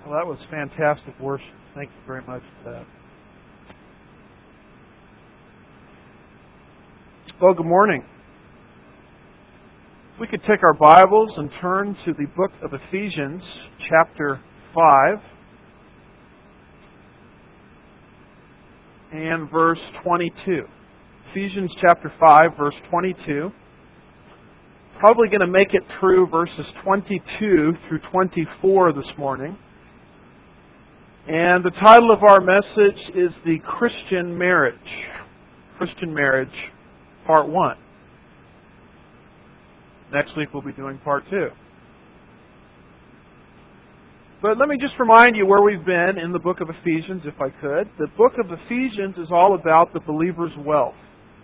Well, that was fantastic worship. Thank you very much for that. Well, good morning. We could take our Bibles and turn to the book of Ephesians, chapter 5, and verse 22. Ephesians chapter 5, verse 22. Probably going to make it through verses 22 through 24 this morning. And the title of our message is The Christian Marriage. Christian Marriage, Part 1. Next week we'll be doing Part 2. But let me just remind you where we've been in the book of Ephesians, if I could. The book of Ephesians is all about the believer's wealth.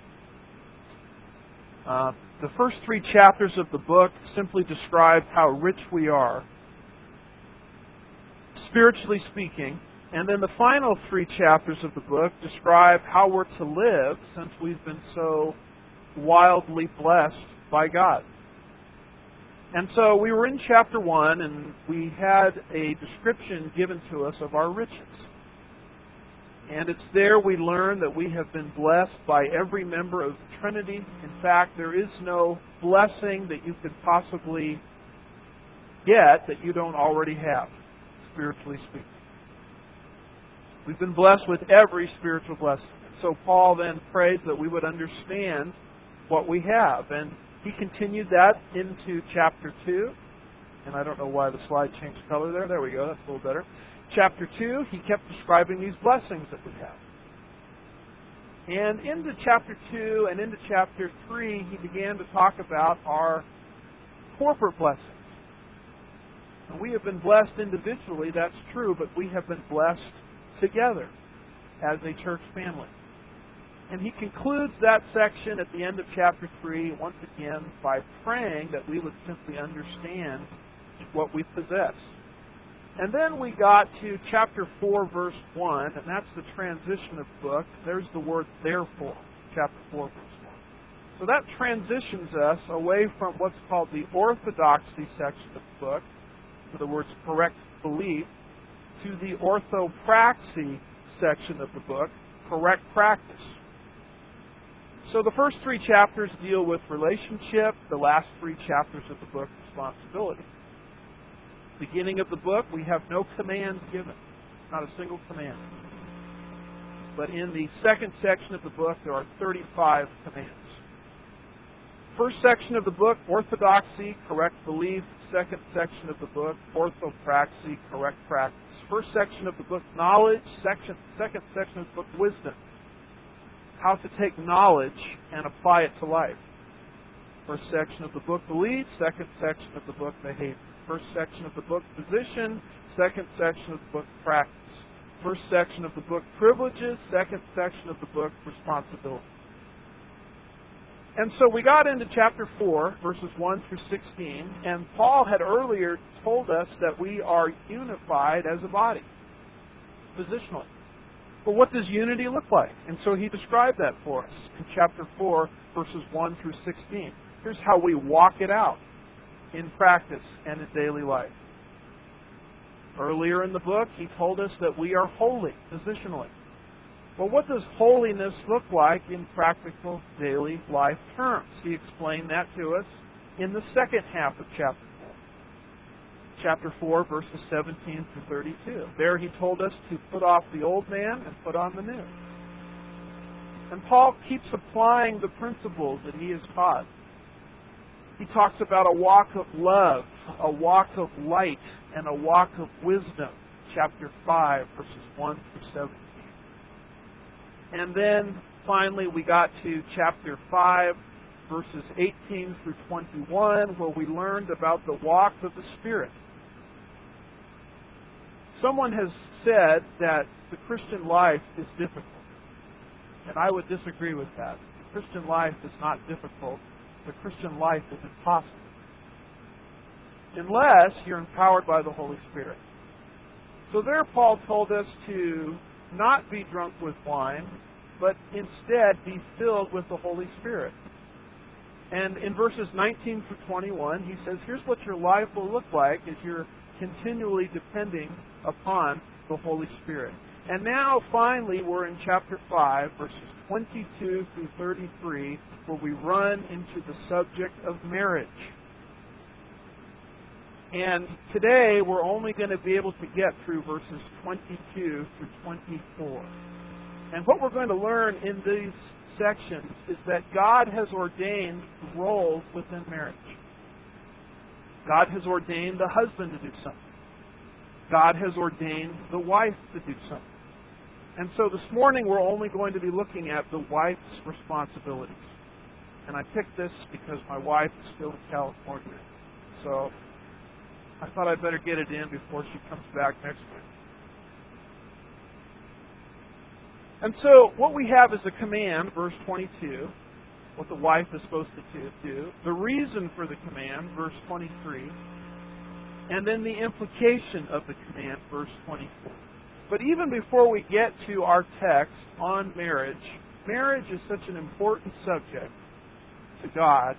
The first 3 chapters of the book simply describe how rich we are, spiritually speaking. And then the final 3 chapters of the book describe how we're to live since we've been so wildly blessed by God. And so we were in chapter 1 and we had a description given to us of our riches. And it's there we learn that we have been blessed by every member of the Trinity. In fact, there is no blessing that you could possibly get that you don't already have, spiritually speaking. We've been blessed with every spiritual blessing. So Paul then prayed that we would understand what we have. And he continued that into chapter 2. And I don't know why the slide changed color there. There we go. That's a little better. Chapter 2, he kept describing these blessings that we have. And into chapter 2 and into chapter 3, he began to talk about our corporate blessings. And we have been blessed individually, that's true, but we have been blessed together as a church family. And he concludes that section at the end of chapter 3 once again by praying that we would simply understand what we possess. And then we got to chapter 4, verse 1, and that's the transition of the book. There's the word therefore, chapter 4, verse 1. So that transitions us away from what's called the orthodoxy section of the book, in other words, correct belief, to the orthopraxy section of the book, correct practice. So the first 3 chapters deal with relationship, the last 3 chapters of the book, responsibility. Beginning of the book, we have no command given, not a single command. But in the second section of the book, there are 35 commands. First section of the book, orthodoxy, correct belief. Second section of the book, orthopraxy, correct practice. First section of the book, knowledge. Second section of the book, wisdom. How to take knowledge and apply it to life. First section of the book, belief. Second section of the book, behavior. First section of the book, position. Second section of the book, practice. First section of the book, privileges. Second section of the book, responsibility. And so we got into chapter 4, verses 1 through 16, and Paul had earlier told us that we are unified as a body, positionally. But what does unity look like? And so he described that for us in chapter 4, verses 1 through 16. Here's how we walk it out in practice and in daily life. Earlier in the book, he told us that we are holy, positionally. Well, what does holiness look like in practical daily life terms? He explained that to us in the second half of chapter 4. Chapter 4, verses 17 through 32. There he told us to put off the old man and put on the new. And Paul keeps applying the principles that he has taught. He talks about a walk of love, a walk of light, and a walk of wisdom. Chapter 5, verses 1 through 17. And then finally we got to chapter 5, verses 18 through 21, where we learned about the walk of the Spirit. Someone has said that the Christian life is difficult. And I would disagree with that. The Christian life is not difficult. The Christian life is impossible. Unless you're empowered by the Holy Spirit. So there Paul told us to not be drunk with wine, but instead be filled with the Holy Spirit. And in verses 19 through 21, he says, here's what your life will look like as you're continually depending upon the Holy Spirit. And now, finally, we're in chapter 5, verses 22 through 33, where we run into the subject of marriage. And today, we're only going to be able to get through verses 22 through 24. And what we're going to learn in these sections is that God has ordained roles within marriage. God has ordained the husband to do something. God has ordained the wife to do something. And so this morning we're only going to be looking at the wife's responsibilities. And I picked this because my wife is still in California. So I thought I'd better get it in before she comes back next week. And so what we have is a command, verse 22, what the wife is supposed to do, the reason for the command, verse 23, and then the implication of the command, verse 24. But even before we get to our text on marriage, marriage is such an important subject to God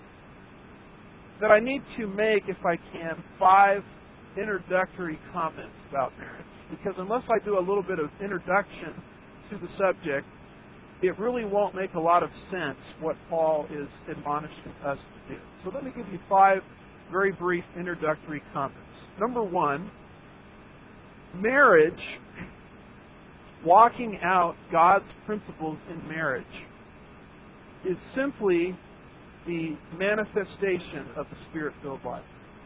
that I need to make, if I can, 5 introductory comments about marriage. Because unless I do a little bit of introduction to the subject, it really won't make a lot of sense what Paul is admonishing us to do. So let me give you 5 very brief introductory comments. Number 1, marriage, walking out God's principles in marriage, is simply the manifestation of the Spirit-filled life.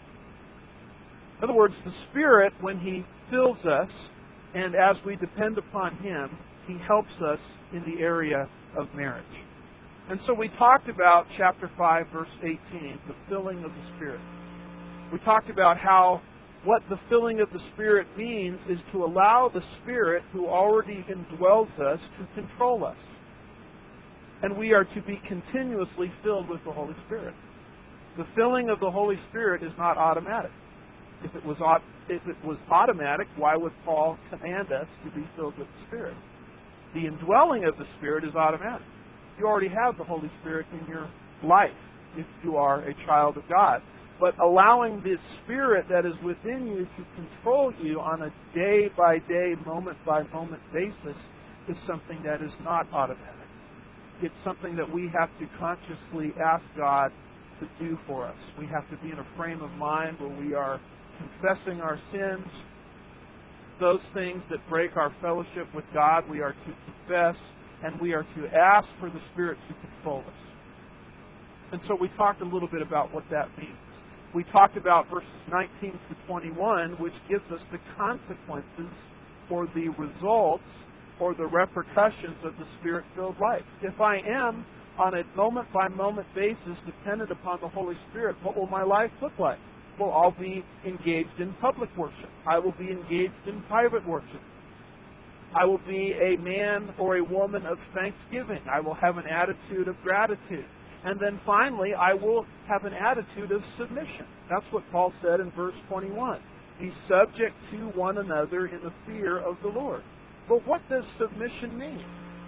In other words, the Spirit, when He fills us, and as we depend upon Him, He helps us in the area of marriage. And so we talked about chapter 5, verse 18, the filling of the Spirit. We talked about how what the filling of the Spirit means is to allow the Spirit who already indwells us to control us. And we are to be continuously filled with the Holy Spirit. The filling of the Holy Spirit is not automatic. If it was automatic, why would Paul command us to be filled with the Spirit? The indwelling of the Spirit is automatic. You already have the Holy Spirit in your life if you are a child of God. But allowing the Spirit that is within you to control you on a day-by-day, moment-by-moment basis is something that is not automatic. It's something that we have to consciously ask God to do for us. We have to be in a frame of mind where we are confessing our sins, those things that break our fellowship with God, we are to confess, and we are to ask for the Spirit to control us. And so we talked a little bit about what that means. We talked about verses 19 to 21, which gives us the consequences for the results or the repercussions of the Spirit-filled life. If I am, on a moment-by-moment basis, dependent upon the Holy Spirit, what will my life look like? Well, I'll be engaged in public worship. I will be engaged in private worship. I will be a man or a woman of thanksgiving. I will have an attitude of gratitude. And then finally, I will have an attitude of submission. That's what Paul said in verse 21. Be subject to one another in the fear of the Lord. But what does submission mean?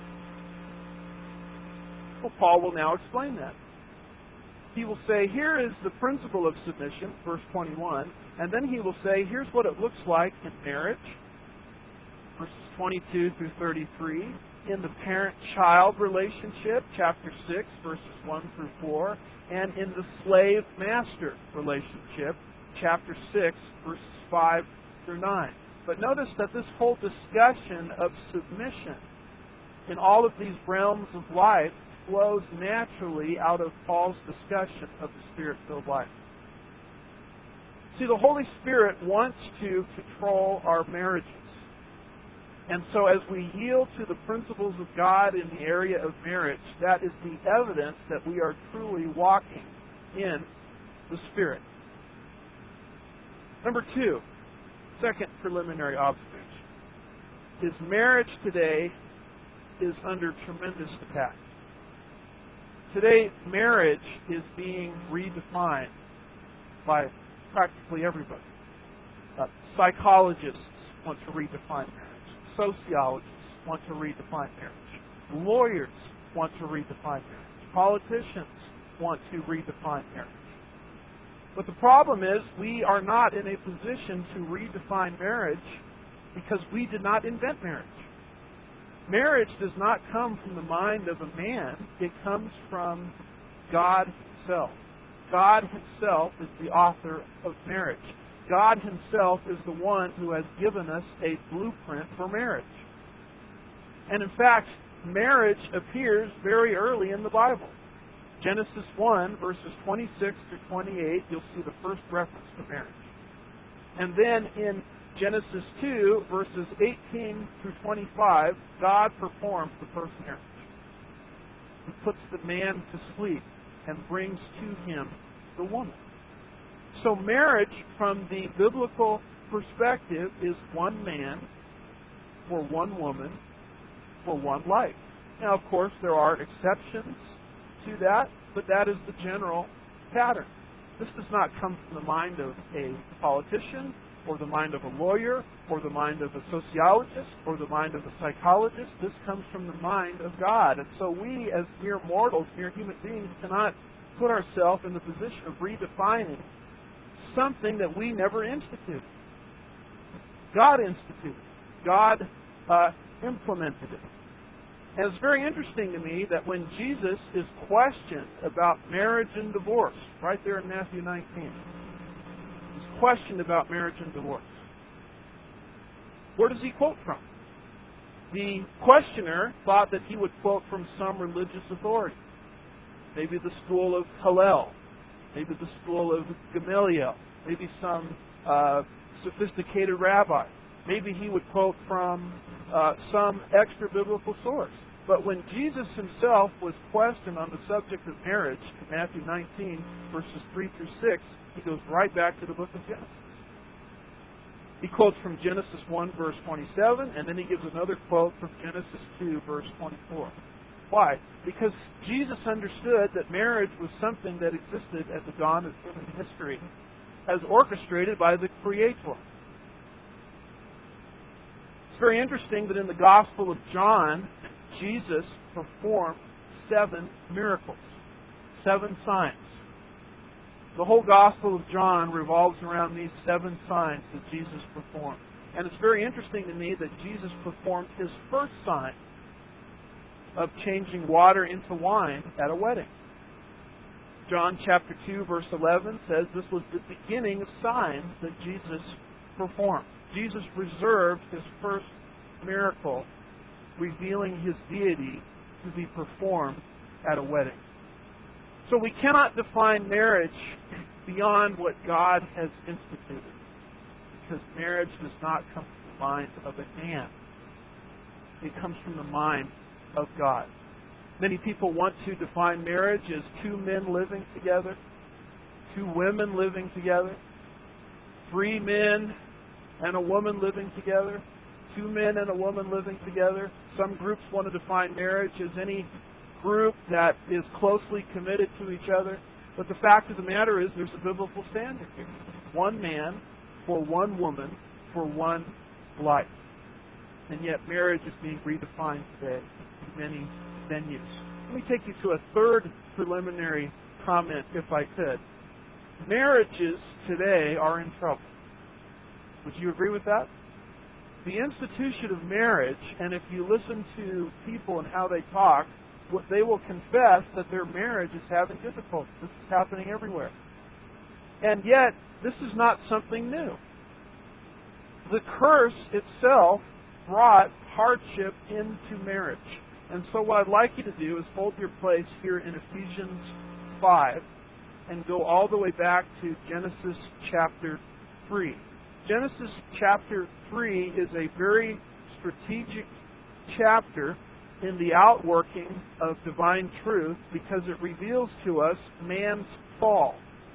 Well, Paul will now explain that. He will say, here is the principle of submission, verse 21, and then he will say, here's what it looks like in marriage, verses 22 through 33, in the parent-child relationship, chapter 6, verses 1 through 4, and in the slave-master relationship, chapter 6, verses 5 through 9. But notice that this whole discussion of submission in all of these realms of life flows naturally out of Paul's discussion of the Spirit-filled life. See, the Holy Spirit wants to control our marriages. And so as we yield to the principles of God in the area of marriage, that is the evidence that we are truly walking in the Spirit. Number 2, second preliminary observation, is marriage today is under tremendous attack. Today, marriage is being redefined by practically everybody. Psychologists want to redefine marriage. Sociologists want to redefine marriage. Lawyers want to redefine marriage. Politicians want to redefine marriage. But the problem is we are not in a position to redefine marriage because we did not invent marriage. Marriage does not come from the mind of a man. It comes from God Himself. God Himself is the author of marriage. God Himself is the one who has given us a blueprint for marriage. And in fact, marriage appears very early in the Bible. Genesis 1, verses 26 to 28, you'll see the first reference to marriage. And then in Genesis 2, verses 18 through 25, God performs the first marriage. He puts the man to sleep and brings to him the woman. So marriage, from the biblical perspective, is one man for one woman for one life. Now, of course, there are exceptions to that, but that is the general pattern. This does not come from the mind of a politician, or the mind of a lawyer, or the mind of a sociologist, or the mind of a psychologist. This comes from the mind of God. And so we, as mere mortals, mere human beings, cannot put ourselves in the position of redefining something that we never instituted. God instituted. God implemented it. And it's very interesting to me that when Jesus is questioned about marriage and divorce, right there in Matthew 19, he's questioned about marriage and divorce. Where does he quote from? The questioner thought that he would quote from some religious authority. Maybe the school of Hillel, maybe the school of Gamaliel, maybe some sophisticated rabbi. Maybe he would quote from some extra-biblical source. But when Jesus himself was questioned on the subject of marriage in Matthew 19, verses 3 through 6, he goes right back to the book of Genesis. He quotes from Genesis 1, verse 27, and then he gives another quote from Genesis 2, verse 24. Why? Because Jesus understood that marriage was something that existed at the dawn of human history, as orchestrated by the Creator. It's very interesting that in the Gospel of John, Jesus performed 7 miracles, 7 signs. The whole Gospel of John revolves around these 7 signs that Jesus performed. And it's very interesting to me that Jesus performed his first sign of changing water into wine at a wedding. John chapter 2, verse 11 says this was the beginning of signs that Jesus performed. Jesus reserved his first miracle, revealing his deity, to be performed at a wedding. So we cannot define marriage beyond what God has instituted, because marriage does not come from the mind of a man. It comes from the mind of God. Many people want to define marriage as 2 men living together, 2 women living together, 3 men and a woman living together, 2 men and a woman living together. Some groups want to define marriage as any group that is closely committed to each other. But the fact of the matter is there's a biblical standard here. 1 man for 1 woman for 1 life. And yet marriage is being redefined today in many venues. Let me take you to a third preliminary comment, if I could. Marriages today are in trouble. Would you agree with that? The institution of marriage, and if you listen to people and how they talk, what they will confess that their marriage is having difficulty. This is happening everywhere. And yet, this is not something new. The curse itself brought hardship into marriage. And so what I'd like you to do is hold your place here in Ephesians 5 and go all the way back to Genesis chapter 3. Genesis chapter 3 is a very strategic chapter in the outworking of divine truth because it reveals to us man's fall.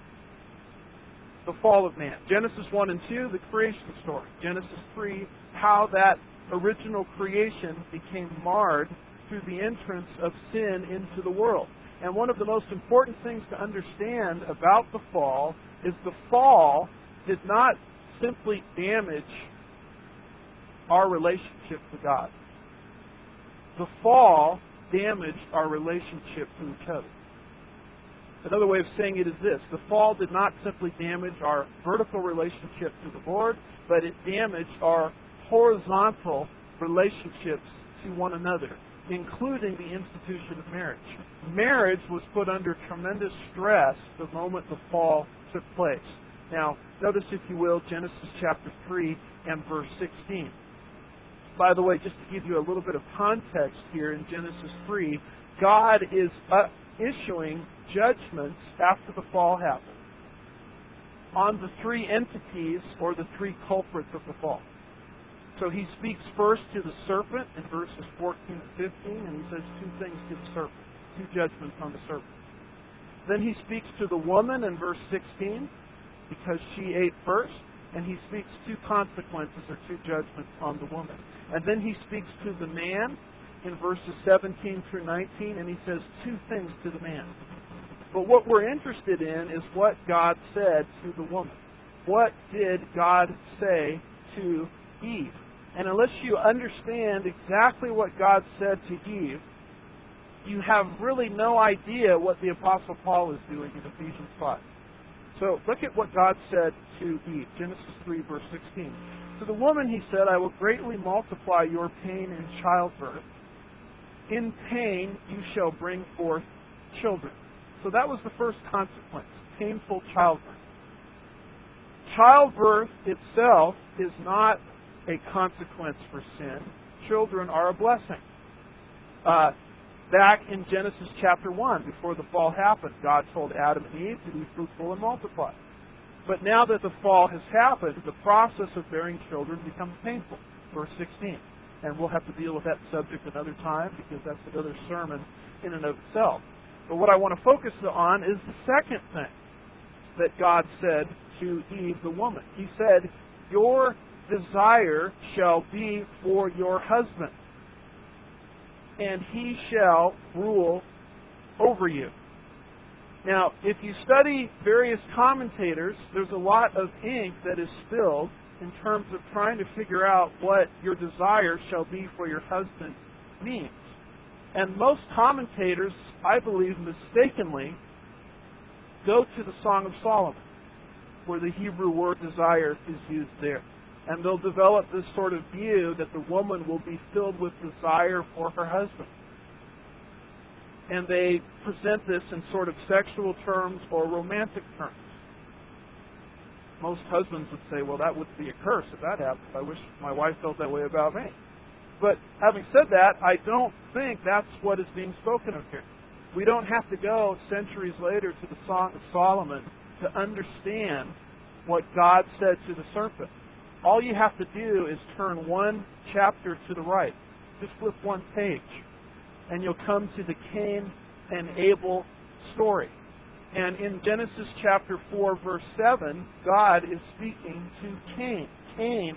The fall of man. Genesis 1 and 2, the creation story. Genesis 3, how that original creation became marred through the entrance of sin into the world. And one of the most important things to understand about the fall is the fall did not simply damage our relationship to God. The fall damaged our relationship to each other. Another way of saying it is this: the fall did not simply damage our vertical relationship to the Lord, but it damaged our horizontal relationships to one another, including the institution of marriage. Marriage was put under tremendous stress the moment the fall took place. Now, notice, if you will, Genesis chapter 3 and verse 16. By the way, just to give you a little bit of context here, in Genesis 3, God is issuing judgments after the fall happened on the three entities, or the three culprits of the fall. So he speaks first to the serpent in verses 14 and 15, and he says two things to the serpent, two judgments on the serpent. Then he speaks to the woman in verse 16, because she ate first, and he speaks two consequences, or two judgments on the woman. And then he speaks to the man in verses 17 through 19, and he says two things to the man. But what we're interested in is what God said to the woman. What did God say to Eve? And unless you understand exactly what God said to Eve, you have really no idea what the Apostle Paul is doing in Ephesians 5. So look at what God said to Eve. Genesis 3, verse 16. To the woman he said, I will greatly multiply your pain in childbirth. In pain you shall bring forth children. So that was the first consequence, painful childbirth. Childbirth itself is not a consequence for sin. Children are a blessing. Back in Genesis chapter 1, before the fall happened, God told Adam and Eve to be fruitful and multiply. But now that the fall has happened, the process of bearing children becomes painful. Verse 16. And we'll have to deal with that subject another time, because that's another sermon in and of itself. But what I want to focus on is the second thing that God said to Eve, the woman. He said, your desire shall be for your husband, and he shall rule over you. Now, if you study various commentators, there's a lot of ink that is spilled in terms of trying to figure out what your desire shall be for your husband means. And most commentators, I believe mistakenly, go to the Song of Solomon, where the Hebrew word desire is used there. And they'll develop this sort of view that the woman will be filled with desire for her husband. And they present this in sort of sexual terms or romantic terms. Most husbands would say, well, that would be a curse if that happened. I wish my wife felt that way about me. But having said that, I don't think that's what is being spoken of here. We don't have to go centuries later to the Song of Solomon to understand what God said to the serpent. All you have to do is turn one chapter to the right. Just flip one page, and you'll come to the Cain and Abel story. And in Genesis chapter 4, verse 7, God is speaking to Cain. Cain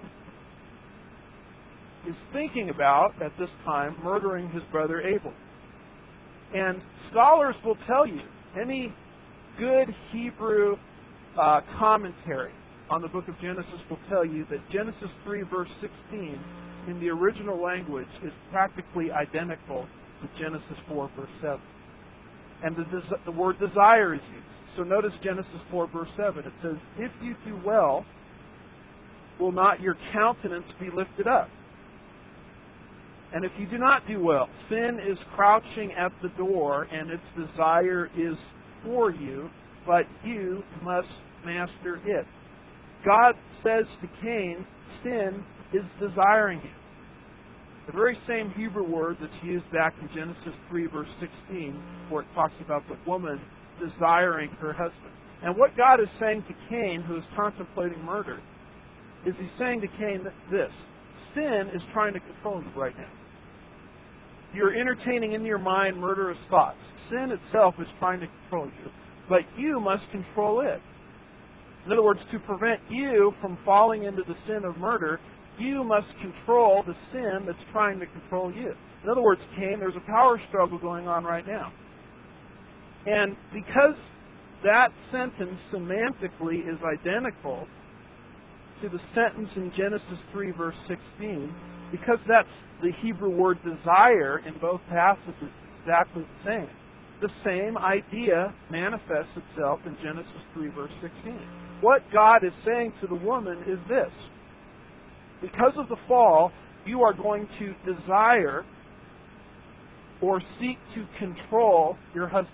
is thinking about, at this time, murdering his brother Abel. And scholars will tell you, any good Hebrew commentary on the book of Genesis will tell you that Genesis 3, verse 16, in the original language, is practically identical to Genesis 4, verse 7. And the word desire is used. So notice Genesis 4, verse 7. It says, if you do well, will not your countenance be lifted up? And if you do not do well, sin is crouching at the door, and its desire is for you, but you must master it. God says to Cain, sin is desiring you. The very same Hebrew word that's used back in Genesis 3, verse 16, where it talks about the woman desiring her husband. And what God is saying to Cain, who is contemplating murder, is he's saying to Cain this: sin is trying to control you right now. You're entertaining in your mind murderous thoughts. Sin itself is trying to control you, but you must control it. In other words, to prevent you from falling into the sin of murder, you must control the sin that's trying to control you. In other words, Cain, there's a power struggle going on right now. And because that sentence semantically is identical to the sentence in Genesis 3, verse 16, because that's the Hebrew word desire in both passages, exactly the same, the same idea manifests itself in Genesis 3, verse 16. What God is saying to the woman is this: because of the fall, you are going to desire or seek to control your husband.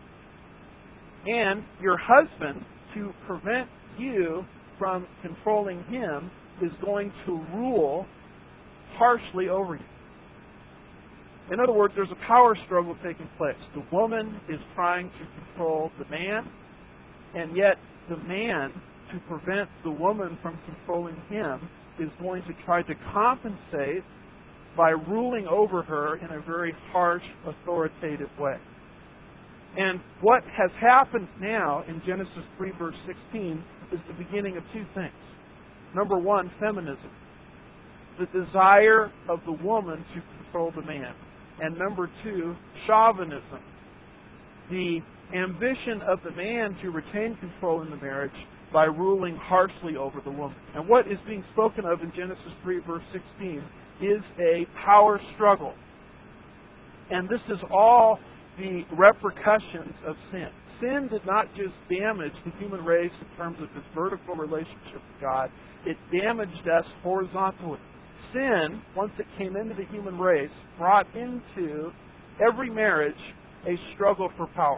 And your husband, to prevent you from controlling him, is going to rule harshly over you. In other words, there's a power struggle taking place. The woman is trying to control the man, and yet the man, to prevent the woman from controlling him, is going to try to compensate by ruling over her in a very harsh, authoritative way. And what has happened now in Genesis 3, verse 16, is the beginning of two things. Number one, feminism, the desire of the woman to control the man. And number two, chauvinism, the ambition of the man to retain control in the marriage by ruling harshly over the woman. And what is being spoken of in Genesis 3, verse 16, is a power struggle. And this is all the repercussions of sin. Sin did not just damage the human race in terms of its vertical relationship with God, it damaged us horizontally. Sin, once it came into the human race, brought into every marriage a struggle for power.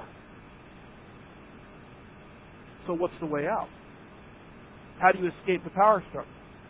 So what's the way out? How do you escape the power struggle?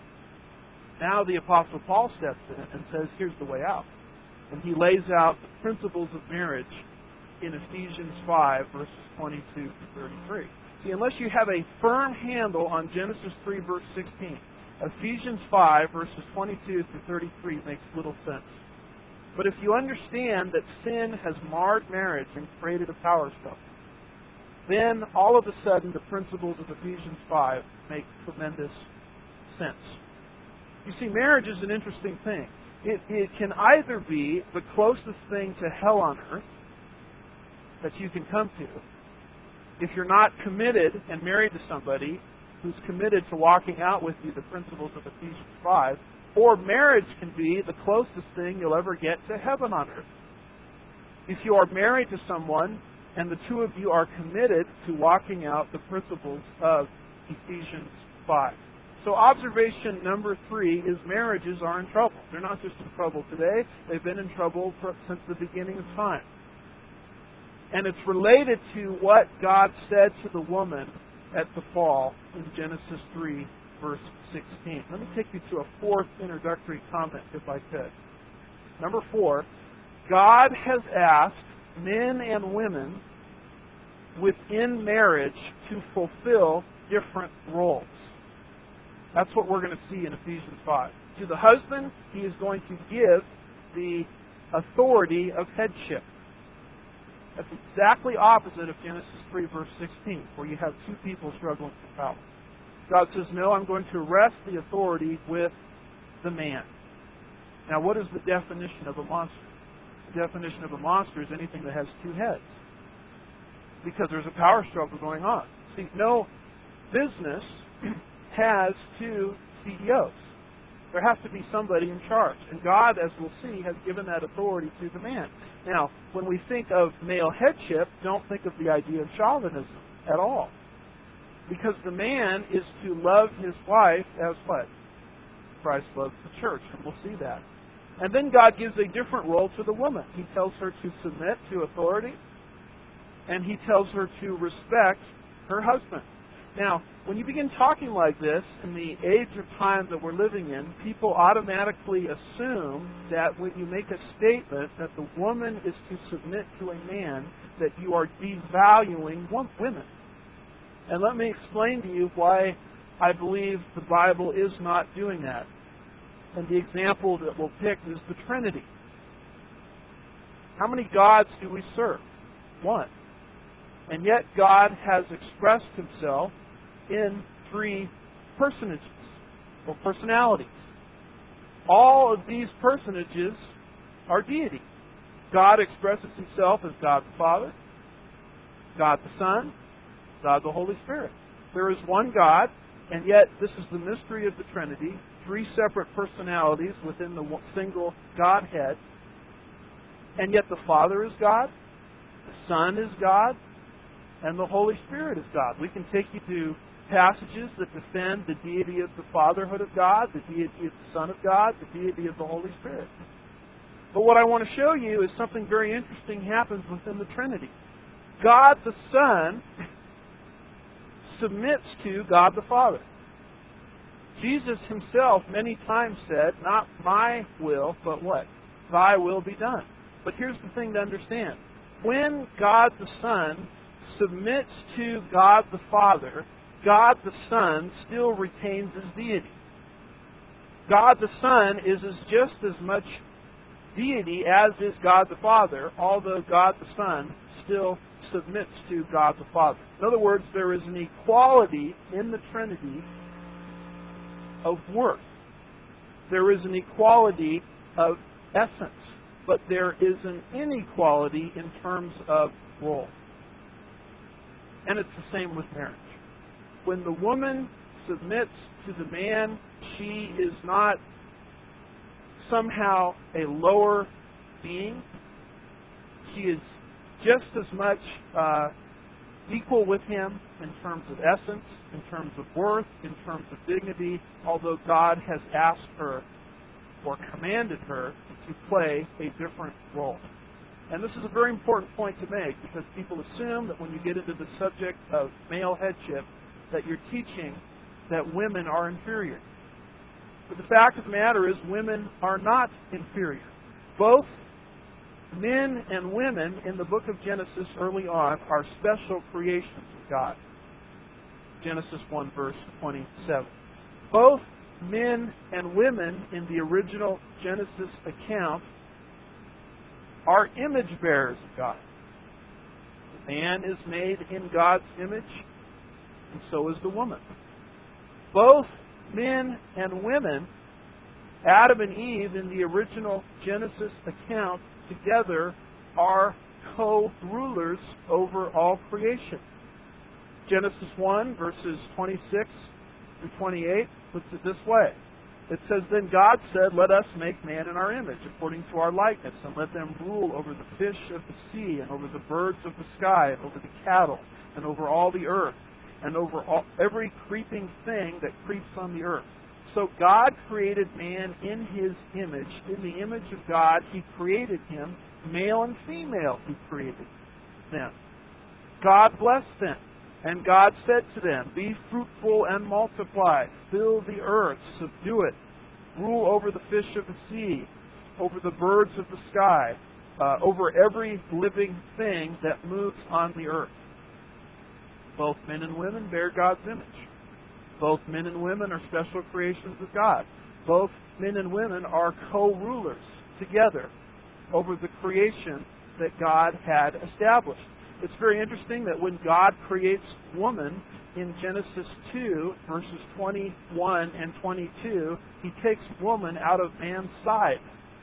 Now the Apostle Paul steps in and says, here's the way out. And he lays out the principles of marriage in Ephesians 5, verses 22 to 33. See, unless you have a firm handle on Genesis 3, verse 16, Ephesians 5, verses 22 to 33 makes little sense. But if you understand that sin has marred marriage and created a power struggle, then all of a sudden the principles of Ephesians 5 make tremendous sense. You see, marriage is an interesting thing. It can either be the closest thing to hell on earth that you can come to if you're not committed and married to somebody who's committed to walking out with you the principles of Ephesians 5, or marriage can be the closest thing you'll ever get to heaven on earth. If you are married to someone and the two of you are committed to walking out the principles of Ephesians 5. So observation number 3 is marriages are in trouble. They're not just in trouble today, they've been in trouble since the beginning of time. And it's related to what God said to the woman at the fall in Genesis 3, verse 16. Let me take you to a fourth introductory comment, if I could. Number 4, God has asked men and women within marriage to fulfill different roles. That's what we're going to see in Ephesians 5. To the husband, he is going to give the authority of headship. That's exactly opposite of Genesis 3, verse 16, where you have two people struggling for power. God says, no, I'm going to rest the authority with the man. Now, what is the definition of a monster? The definition of a monster is anything that has two heads, because there's a power struggle going on. See, no business has two CEOs. There has to be somebody in charge. And God, as we'll see, has given that authority to the man. Now, when we think of male headship, don't think of the idea of chauvinism at all. Because the man is to love his wife as what? Christ loved the church, and we'll see that. And then God gives a different role to the woman. He tells her to submit to authority, and He tells her to respect her husband. Now, when you begin talking like this, in the age of time that we're living in, people automatically assume that when you make a statement that the woman is to submit to a man, that you are devaluing women. And let me explain to you why I believe the Bible is not doing that. And the example that we'll pick is the Trinity. How many gods do we serve? One. And yet God has expressed Himself in three personages, or personalities. All of these personages are deity. God expresses Himself as God the Father, God the Son, God the Holy Spirit. There is one God, and yet this is the mystery of the Trinity, three separate personalities within the single Godhead. And yet the Father is God, The Son is God, and the Holy Spirit is God. We can take you to passages that defend the deity of the fatherhood of God, the deity of the Son of God, the deity of the Holy Spirit. But what I want to show you is something very interesting happens within the Trinity. God the Son submits to God the Father. Jesus himself many times said, not my will, but what? Thy will be done. But here's the thing to understand. When God the Son submits to God the Father, God the Son still retains his deity. God the Son is just as much deity as is God the Father, although God the Son still submits to God the Father. In other words, there is an equality in the Trinity of worth. There is an equality of essence, but there is an inequality in terms of role. And it's the same with marriage. When the woman submits to the man, she is not somehow a lower being. She is just as much equal with him in terms of essence, in terms of worth, in terms of dignity, although God has asked her or commanded her to play a different role. And this is a very important point to make, because people assume that when you get into the subject of male headship, that you're teaching that women are inferior. But the fact of the matter is, women are not inferior. Both men and women in the book of Genesis early on are special creations of God. Genesis 1 verse 27. Both men and women in the original Genesis account are image bearers of God. The man is made in God's image, and so is the woman. Both men and women, Adam and Eve in the original Genesis account, together are co-rulers over all creation. Genesis 1 verses 26 through 28 puts it this way. It says, Then God said, Let us make man in our image, according to our likeness, and let them rule over the fish of the sea, and over the birds of the sky, and over the cattle, and over all the earth, and over every creeping thing that creeps on the earth. So God created man in his image. In the image of God, he created him. Male and female, he created them. God blessed them. And God said to them, Be fruitful and multiply, fill the earth, subdue it, rule over the fish of the sea, over the birds of the sky, over every living thing that moves on the earth. Both men and women bear God's image. Both men and women are special creations of God. Both men and women are co-rulers together over the creation that God had established. It's very interesting that when God creates woman in Genesis 2, verses 21 and 22, he takes woman out of man's side,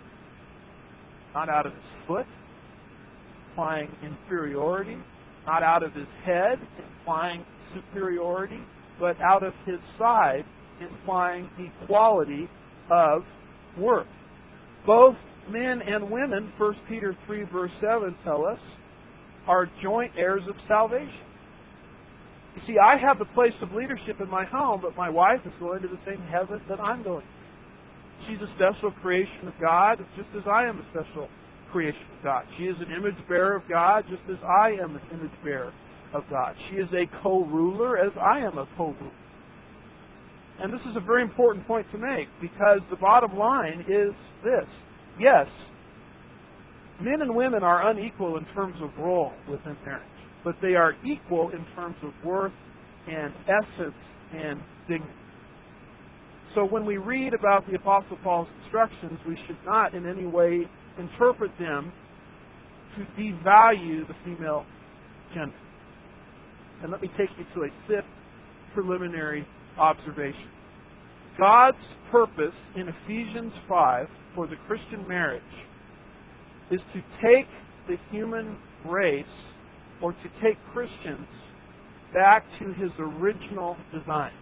not out of his foot, implying inferiority, not out of his head, implying superiority, but out of his side, implying equality of worth. Both men and women, 1 Peter 3 verse 7 tell us, are joint heirs of salvation. You see, I have the place of leadership in my home, but my wife is going to the same heaven that I'm going. She's a special creation of God, just as I am a special creation of God. She is an image bearer of God, just as I am an image bearer of God. She is a co-ruler, as I am a co-ruler. And this is a very important point to make, because the bottom line is this. Yes, men and women are unequal in terms of role within marriage, but they are equal in terms of worth and essence and dignity. So when we read about the Apostle Paul's instructions, we should not in any way interpret them to devalue the female gender. And let me take you to a fifth preliminary observation. God's purpose in Ephesians 5 for the Christian marriage is to take the human race, or to take Christians, back to his original design.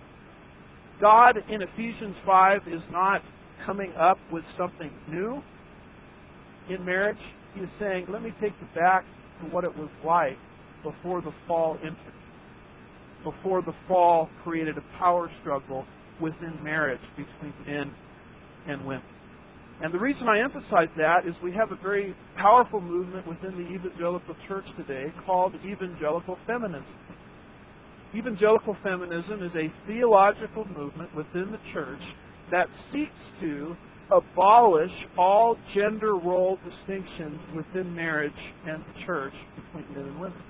God in Ephesians 5 is not coming up with something new in marriage. He is saying, let me take you back to what it was like before the fall entered, before the fall created a power struggle within marriage between men and women. And the reason I emphasize that is we have a very powerful movement within the evangelical church today called evangelical feminism. Evangelical feminism is a theological movement within the church that seeks to abolish all gender role distinctions within marriage and the church between men and women.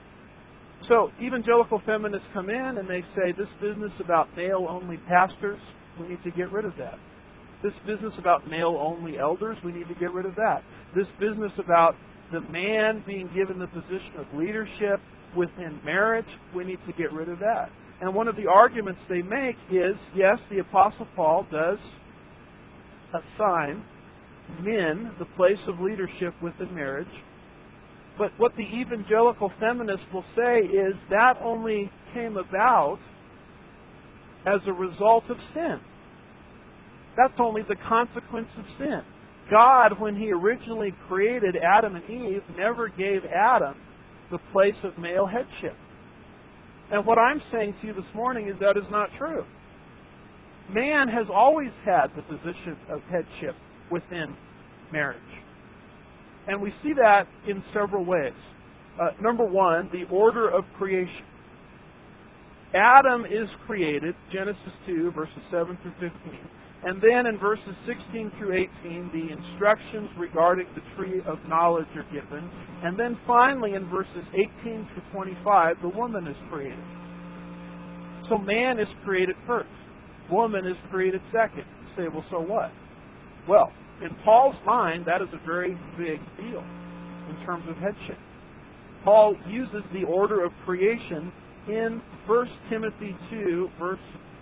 So evangelical feminists come in and they say, this business about male-only pastors, we need to get rid of that. This business about male-only elders, we need to get rid of that. This business about the man being given the position of leadership within marriage, we need to get rid of that. And one of the arguments they make is, yes, the Apostle Paul does assign men the place of leadership within marriage, but what the evangelical feminists will say is that only came about as a result of sin. That's only the consequence of sin. God, when He originally created Adam and Eve, never gave Adam the place of male headship. And what I'm saying to you this morning is that is not true. Man has always had the position of headship within marriage. And we see that in several ways. Number one, the order of creation. Adam is created, Genesis 2, verses 7 through 15. And then in verses 16 through 18, the instructions regarding the tree of knowledge are given. And then finally in verses 18 through 25, the woman is created. So man is created first. Woman is created second. You say, well, so what? Well, in Paul's mind, that is a very big deal in terms of headship. Paul uses the order of creation in 1 Timothy 2, verse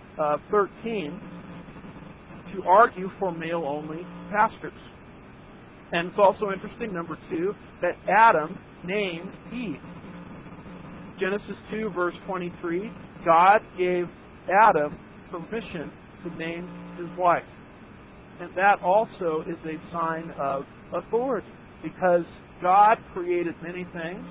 13, to argue for male-only pastors. And it's also interesting, number two, that Adam named Eve. Genesis 2, verse 23, God gave Adam permission to name his wife. And that also is a sign of authority, because God created many things.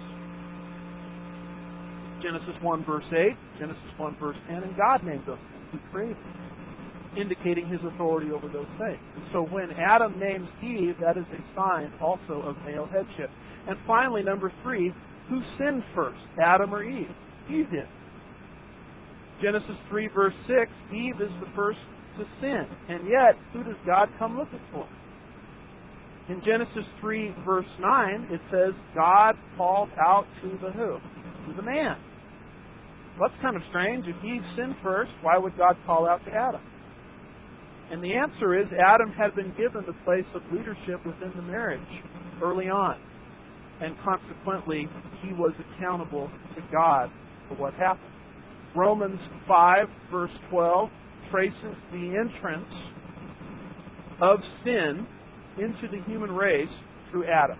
Genesis 1, verse 8, Genesis 1, verse 10, and God named those things. He created them, indicating His authority over those things. And so when Adam names Eve, that is a sign also of male headship. And finally, number three, who sinned first, Adam or Eve? Eve did. Genesis 3, verse 6, Eve is the first to sin. And yet, who does God come looking for? In Genesis 3, verse 9, it says, God called out to the who? To the man. Well, that's kind of strange. If Eve sinned first, why would God call out to Adam? And the answer is Adam had been given the place of leadership within the marriage early on. And consequently, he was accountable to God for what happened. Romans 5, verse 12, traces the entrance of sin into the human race through Adam.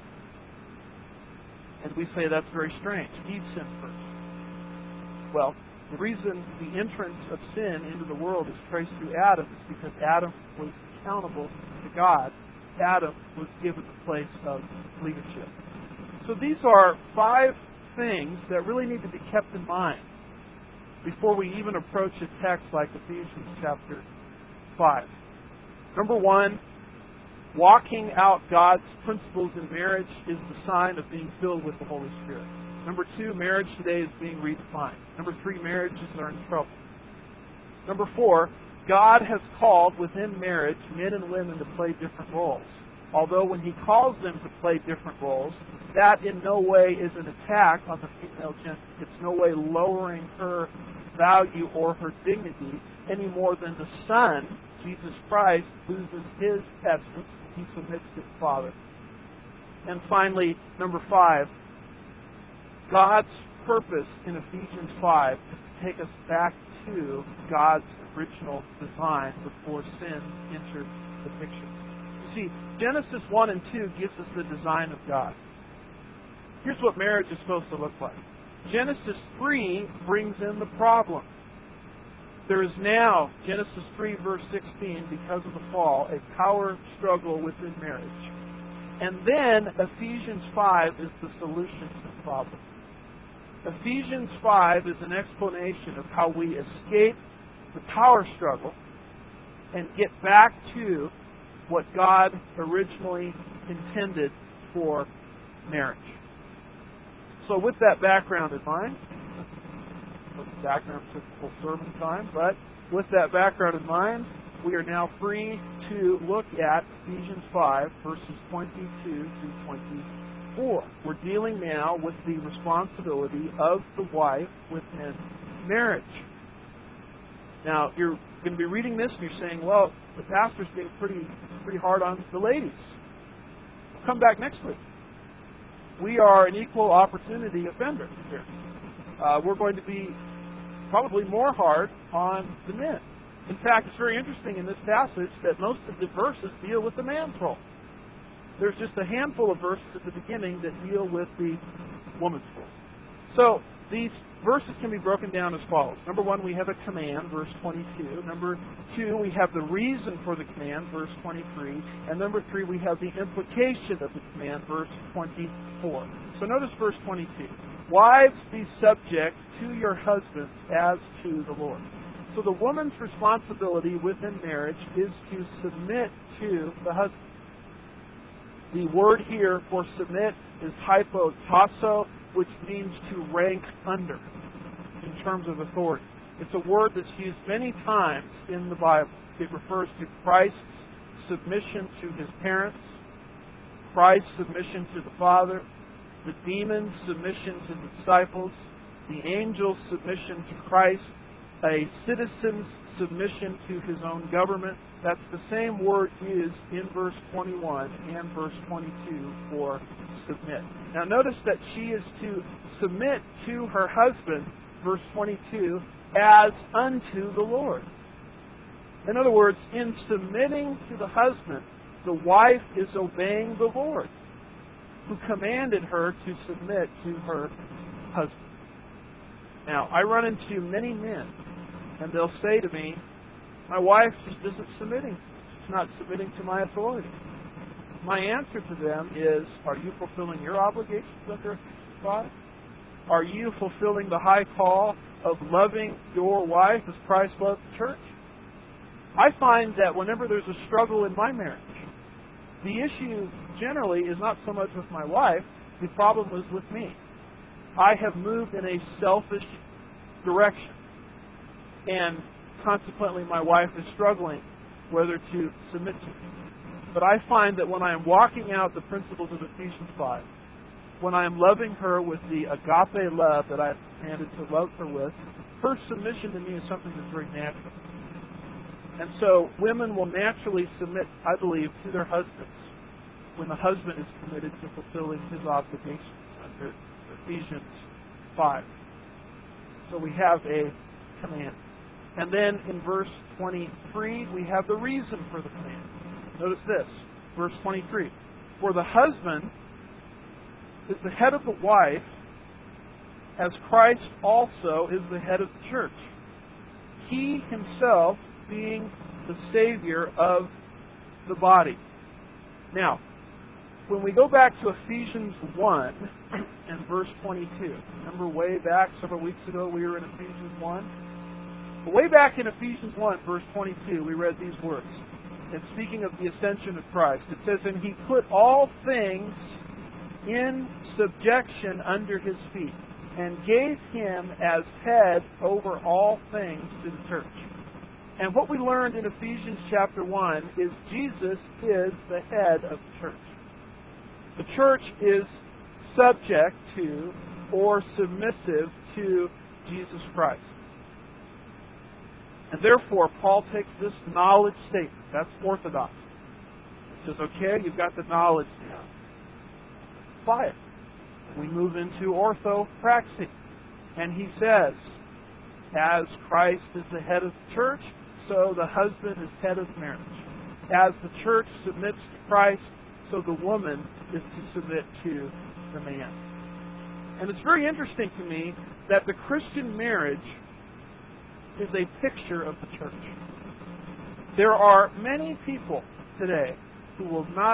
And we say that's very strange. Eve sinned first. Well, the reason the entrance of sin into the world is traced through Adam is because Adam was accountable to God. Adam was given the place of leadership. So these are 5 things that really need to be kept in mind before we even approach a text like Ephesians chapter 5. Number 1, walking out God's principles in marriage is the sign of being filled with the Holy Spirit. Number 2, marriage today is being redefined. Number 3, marriages are in trouble. Number 4, God has called within marriage men and women to play different roles. Although when He calls them to play different roles, that in no way is an attack on the female gender. It's no way lowering her value or her dignity any more than the Son, Jesus Christ, loses His essence. He submits to the Father. And finally, number 5, God's purpose in Ephesians 5 is to take us back to God's original design before sin entered the picture. You see, Genesis 1 and 2 gives us the design of God. Here's what marriage is supposed to look like. Genesis 3 brings in the problem. There is now, Genesis 3 verse 16, because of the fall, a power struggle within marriage. And then Ephesians 5 is the solution to the problem. Ephesians 5 is an explanation of how we escape the power struggle and get back to what God originally intended for marriage. So with that background in mind, the background took full sermon time, but with that background in mind, we are now free to look at Ephesians 5, verses 22 through 24. We're dealing now with the responsibility of the wife within marriage. Now, you're going to be reading this and you're saying, well, the pastor's being pretty hard on the ladies. Come back next week. We are an equal opportunity offender here. We're going to be probably more hard on the men. In fact, it's very interesting in this passage that most of the verses deal with the man's role. There's just a handful of verses at the beginning that deal with the woman's role. So these verses can be broken down as follows. Number 1, we have a command, verse 22. Number 2, we have the reason for the command, verse 23. And number 3, we have the implication of the command, verse 24. So notice verse 22. Wives, be subject to your husbands as to the Lord. So the woman's responsibility within marriage is to submit to the husband. The word here for submit is hypotasso, which means to rank under in terms of authority. It's a word that's used many times in the Bible. It refers to Christ's submission to his parents, Christ's submission to the Father, the demon's submission to the disciples, the angel's submission to Christ, a citizen's submission to his own government. That's the same word used in verse 21 and verse 22 for submit. Now notice that she is to submit to her husband, verse 22, as unto the Lord. In other words, in submitting to the husband, the wife is obeying the Lord, who commanded her to submit to her husband. Now, I run into many men, and they'll say to me, my wife just isn't submitting. She's not submitting to my authority. My answer to them is, are you fulfilling your obligations under God? Are you fulfilling the high call of loving your wife as Christ loved the church? I find that whenever there's a struggle in my marriage, the issue generally is not so much with my wife, the problem is with me. I have moved in a selfish direction. And consequently, my wife is struggling whether to submit to me. But I find that when I am walking out the principles of Ephesians 5, when I am loving her with the agape love that I've commanded to love her with, her submission to me is something that's very natural. And so women will naturally submit, I believe, to their husbands when the husband is committed to fulfilling his obligations under Ephesians 5. So we have a command. And then in verse 23, we have the reason for the command. Notice this, verse 23. For the husband is the head of the wife, as Christ also is the head of the church, he himself being the Savior of the body. Now, when we go back to Ephesians 1 and verse 22, remember way back several weeks ago we were in Ephesians 1? But way back in Ephesians 1, verse 22, we read these words. And speaking of the ascension of Christ, it says, and he put all things in subjection under his feet, and gave him as head over all things to the church. And what we learned in Ephesians chapter 1 is Jesus is the head of the church. The church is subject to or submissive to Jesus Christ. And therefore, Paul takes this knowledge statement. That's orthodox. He says, okay, you've got the knowledge now. Apply it. We move into orthopraxy. And he says, as Christ is the head of the church, so the husband is head of the marriage. As the church submits to Christ, so the woman is to submit to the man. And it's very interesting to me that the Christian marriage is a picture of the church. There are many people today who will not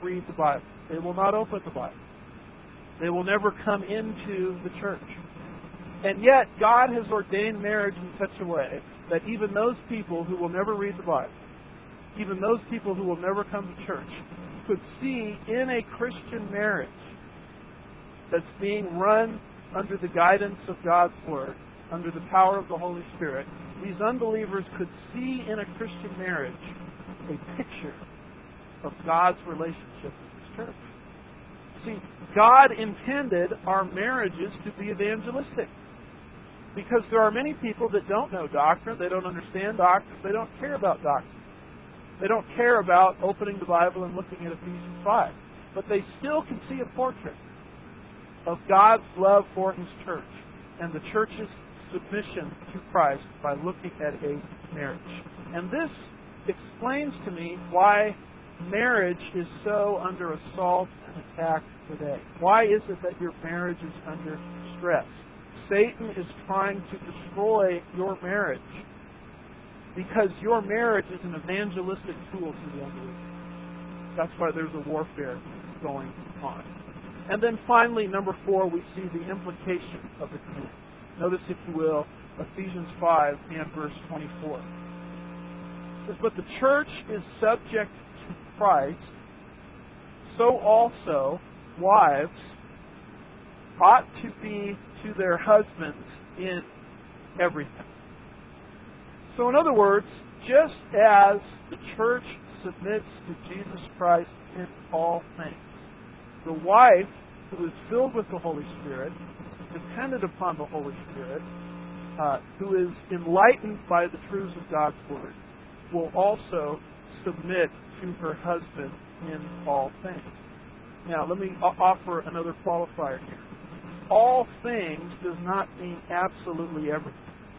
read the Bible. They will not open the Bible. They will never come into the church. And yet, God has ordained marriage in such a way that even those people who will never read the Bible, even those people who will never come to church, could see in a Christian marriage that's being run under the guidance of God's Word, under the power of the Holy Spirit, these unbelievers could see in a Christian marriage a picture of God's relationship with His church. See, God intended our marriages to be evangelistic. Because there are many people that don't know doctrine, they don't understand doctrine, they don't care about doctrine. They don't care about opening the Bible and looking at Ephesians 5. But they still can see a portrait of God's love for His church and the church's submission to Christ by looking at a marriage. And this explains to me why marriage is so under assault and attack today. Why is it that your marriage is under stress? Satan is trying to destroy your marriage because your marriage is an evangelistic tool to the unbeliever. That's why there's a warfare going on. And then finally, number 4, we see the implication of the command. Notice, if you will, Ephesians 5 and verse 24. It says, "But the church is subject to Christ, so also wives ought to be to their husbands in everything." So in other words, just as the church submits to Jesus Christ in all things, the wife who is filled with the Holy Spirit, dependent upon the Holy Spirit, who is enlightened by the truths of God's Word, will also submit to her husband in all things. Now, let me offer another qualifier here. All things does not mean absolutely everything.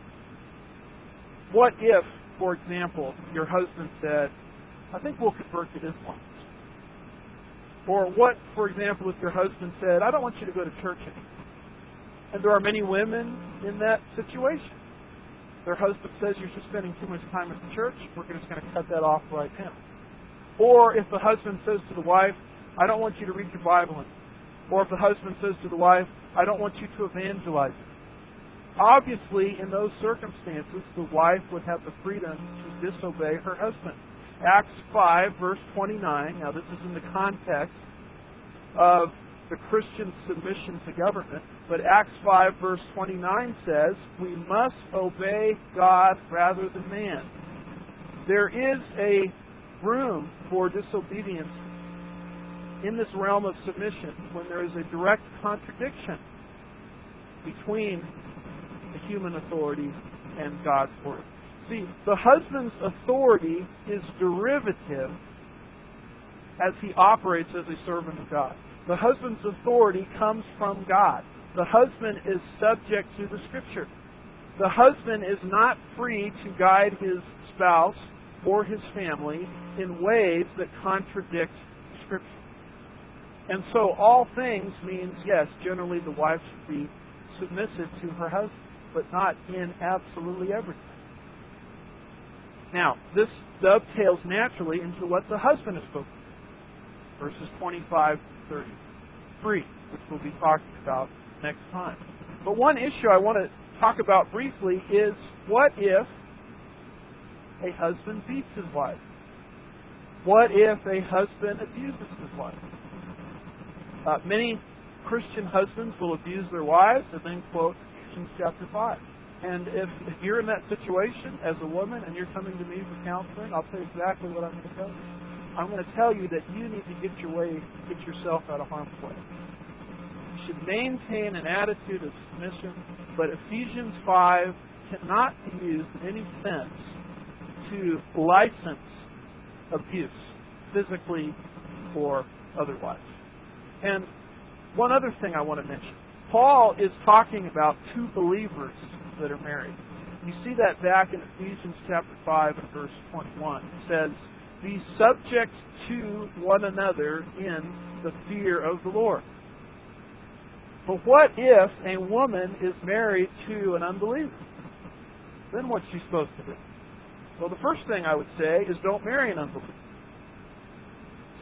What if, for example, your husband said, "I think we'll convert to Islam"? Or what, for example, if your husband said, "I don't want you to go to church anymore"? And there are many women in that situation. Their husband says, "You're just spending too much time at the church. We're just going to cut that off right now." Or if the husband says to the wife, "I don't want you to read your Bible anymore." Or if the husband says to the wife, "I don't want you to evangelize." Obviously, in those circumstances, the wife would have the freedom to disobey her husband. Acts 5, verse 29. Now, this is in the context of the Christian submission to government. But Acts 5, verse 29 says, "We must obey God rather than man." There is a room for disobedience in this realm of submission when there is a direct contradiction between the human authority and God's Word. See, the husband's authority is derivative as he operates as a servant of God. The husband's authority comes from God. The husband is subject to the Scripture. The husband is not free to guide his spouse or his family in ways that contradict Scripture. And so all things means, yes, generally the wife should be submissive to her husband, but not in absolutely everything. Now, this dovetails naturally into what the husband is spoken to. Verses 25 to 33, which we'll be talking about next time. But one issue I want to talk about briefly is, what if a husband beats his wife? What if a husband abuses his wife? Many Christian husbands will abuse their wives and then quote Ephesians chapter 5. And if you're in that situation as a woman and you're coming to me for counseling, I'll tell you exactly what I'm going to tell you. I'm going to tell you that you need to get yourself out of harm's way. You should maintain an attitude of submission, but Ephesians 5 cannot be used in any sense to license abuse, physically or otherwise. And one other thing I want to mention. Paul is talking about two believers that are married. You see that back in Ephesians chapter 5 and verse 21. It says, "Be subject to one another in the fear of the Lord." But what if a woman is married to an unbeliever? Then what's she supposed to do? Well, the first thing I would say is don't marry an unbeliever.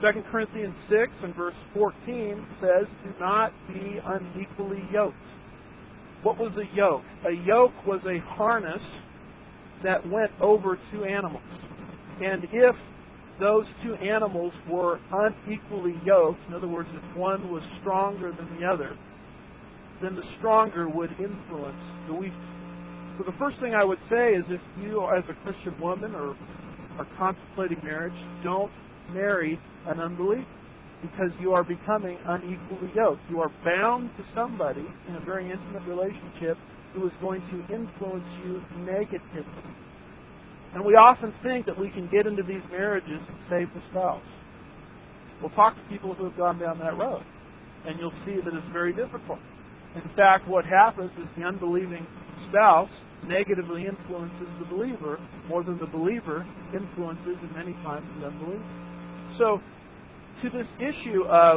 2 Corinthians 6 and verse 14 says, do not be unequally yoked. What was a yoke? A yoke was a harness that went over two animals. And if those two animals were unequally yoked, in other words, if one was stronger than the other, then the stronger would influence the weaker. So the first thing I would say is if you, as a Christian woman or are contemplating marriage, don't marry an unbeliever because you are becoming unequally yoked. You are bound to somebody in a very intimate relationship who is going to influence you negatively. And we often think that we can get into these marriages and save the spouse. We'll talk to people who have gone down that road, and you'll see that it's very difficult. In fact, what happens is the unbelieving spouse negatively influences the believer more than the believer influences, and many times, the unbeliever. So, to this issue of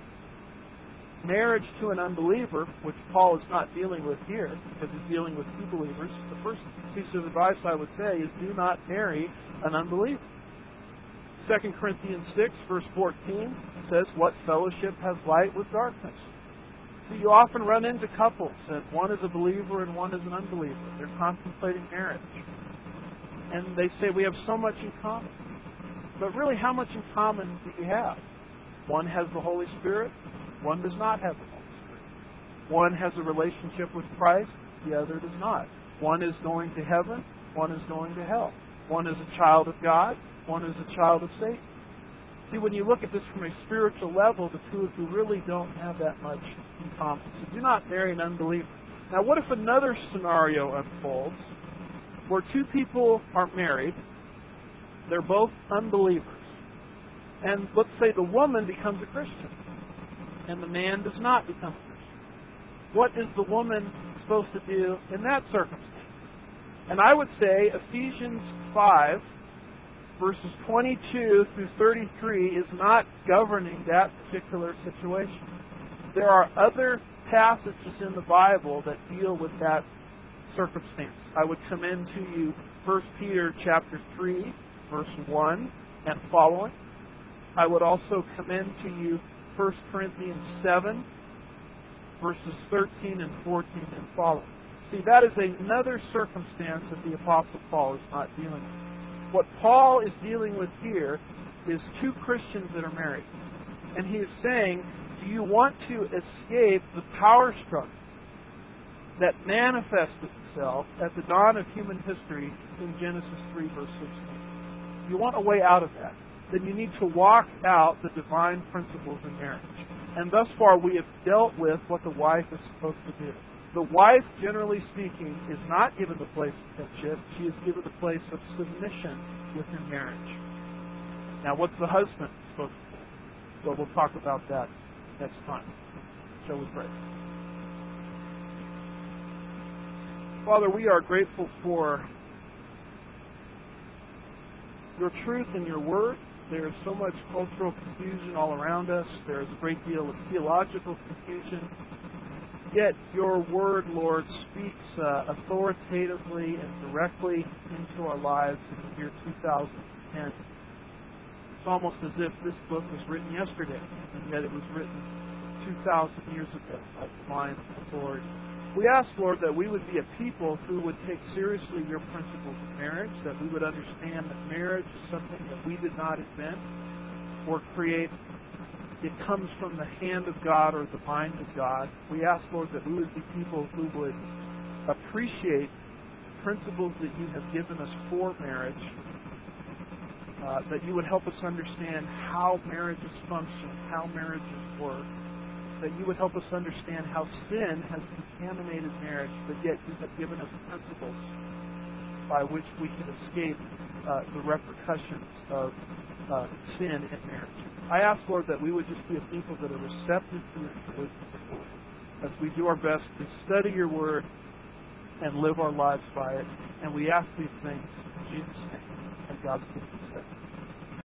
marriage to an unbeliever, which Paul is not dealing with here, because he's dealing with two believers, the first piece of advice I would say is do not marry an unbeliever. 2 Corinthians 6, verse 14 says, what fellowship has light with darkness? So you often run into couples, and one is a believer and one is an unbeliever. They're contemplating marriage. And they say, we have so much in common. But really, how much in common do you have? One has the Holy Spirit. One does not have the Holy Spirit. One has a relationship with Christ. The other does not. One is going to heaven. One is going to hell. One is a child of God. One is a child of Satan. See, when you look at this from a spiritual level, the two of you really don't have that much in common. So do not marry an unbeliever. Now, what if another scenario unfolds where two people are married, they're both unbelievers, and let's say the woman becomes a Christian and the man does not become a Christian? What is the woman supposed to do in that circumstance? And I would say Ephesians 5, verses 22 through 33 is not governing that particular situation. There are other passages in the Bible that deal with that circumstance. I would commend to you 1 Peter chapter 3, verse 1 and following. I would also commend to you 1 Corinthians 7, verses 13 and 14 and following. See, that is another circumstance that the Apostle Paul is not dealing with. What Paul is dealing with here is two Christians that are married. And he is saying, do you want to escape the power struggle that manifested itself at the dawn of human history in Genesis 3, verse 16? If you want a way out of that, then you need to walk out the divine principles in marriage. And thus far, we have dealt with what the wife is supposed to do. The wife, generally speaking, is not given the place of headship. She is given the place of submission within marriage. Now, what's the husband supposed to do? Well, we'll talk about that next time. Shall we pray? Father, we are grateful for your truth and your word. There is so much cultural confusion all around us. There is a great deal of theological confusion. Yet your word, Lord, speaks authoritatively and directly into our lives in the year 2010. It's almost as if this book was written yesterday, and yet it was written 2,000 years ago by divine authority. We ask, Lord, that we would be a people who would take seriously your principles of marriage, that we would understand that marriage is something that we did not invent or create. It comes from the hand of God or the mind of God. We ask, Lord, that we would be people who would appreciate the principles that you have given us for marriage, that you would help us understand how marriages function, how marriages work, that you would help us understand how sin has contaminated marriage, but yet you have given us principles by which we can escape the repercussions of sin in marriage. I ask, Lord, that we would just be a people that are receptive to your truth as we do our best to study your word and live our lives by it. And we ask these things in Jesus' name. And God's people say.